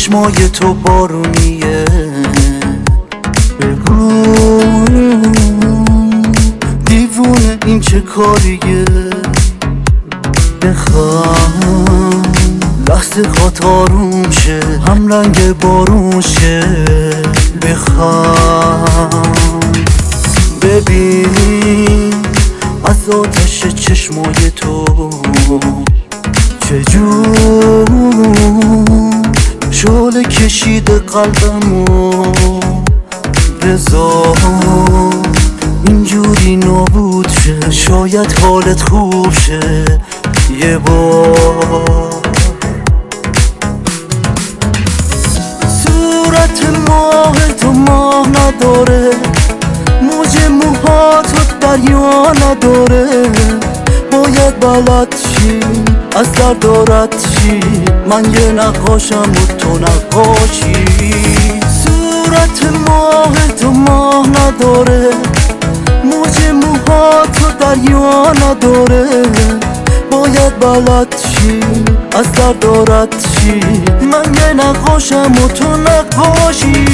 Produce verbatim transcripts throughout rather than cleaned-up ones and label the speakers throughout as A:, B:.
A: چشمای تو بارونیه. بگو دیوونه این چه کاریه؟ بخوام لحظه خاط آروم شه، هم رنگ بارون شه. بخوام ببین از آتش چشمای تو چجور شعله کشیده قلبمو. بذار اینجوری نابود شه، شاید حالت خوب شه یه بار. صورت ماه تو ماه نداره، موج موهاتو دریا نداره. باید بلد چی از دردارت چی، من یه نقاشم و تو نقاشی. صورت ماه تو ماه نداره، موج موهاتو دریا نداره. باید بلد چی از دردارت چی، من یه نقاشم و تو نقاشی.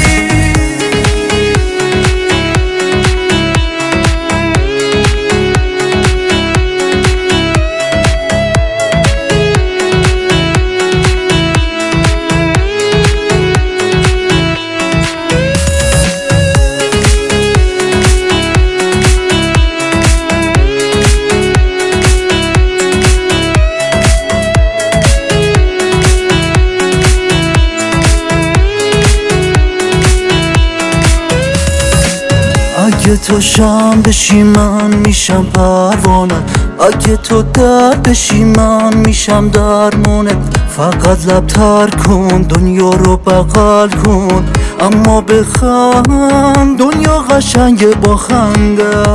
A: اگه تو شم بشی من میشم پروانه، اگه تو در بشی من میشم درمونه. فقط لب تر کن دنیا رو بغل کن، اما بخند دنیا قشنگه با خنده.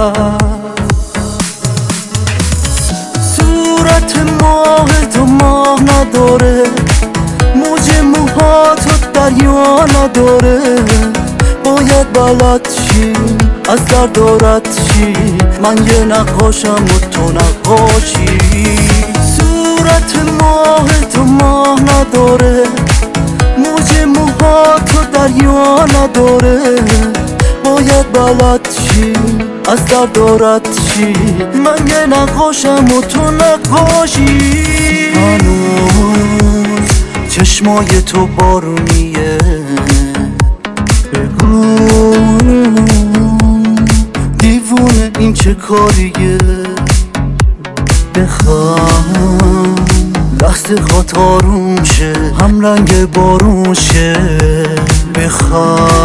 A: صورت ماه تو ماه نداره، موج موهاتو دریا نداره. باید بلد چی از دردارت چی، من یه نقاشم و تو نقاشی. صورت ماه تو ماه نداره، موج موهاتو دریا نداره. باید بلد چی از دردارت چی، من یه نقاشم و تو نقاشی. هنوز چشمای تو بارونیه. بگو دیوونه این چه کاریه؟ بخوام لحظه خاط آروم شه، هم رنگ بارون شه. بخوام